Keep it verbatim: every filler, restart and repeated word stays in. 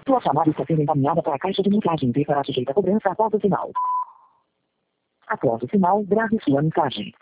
Sua chamada está sendo encaminhada para a caixa de mensagem e será sujeita a cobrança após o sinal. Após o sinal, grave sua mensagem.